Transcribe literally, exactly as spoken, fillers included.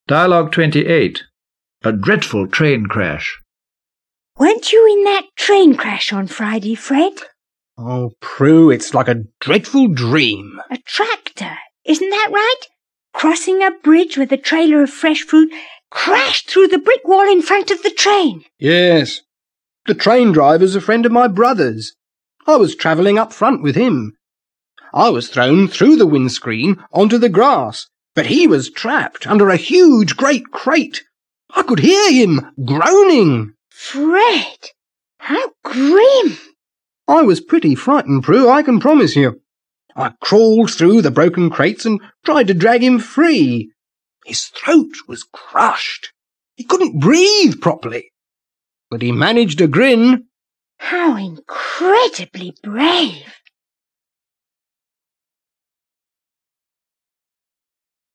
Dialogue twenty-eight. A dreadful train crash. Weren't you in that train crash on Friday, Fred? Oh, Prue, it's like a dreadful dream. A tractor, isn't that right? Crossing a bridge with a trailer of fresh fruit, crashed through the brick wall in front of the train. Yes. The train driver's a friend of my brother's. I was travelling up front with him. I was thrown through the windscreen onto the grass, but he was trapped under a huge great crate. I could hear him groaning. Fred, how grim. I was pretty frightened, Prue, I can promise you. I crawled through the broken crates and tried to drag him free. His throat was crushed. He couldn't breathe properly. But he managed to grin. How incredibly brave.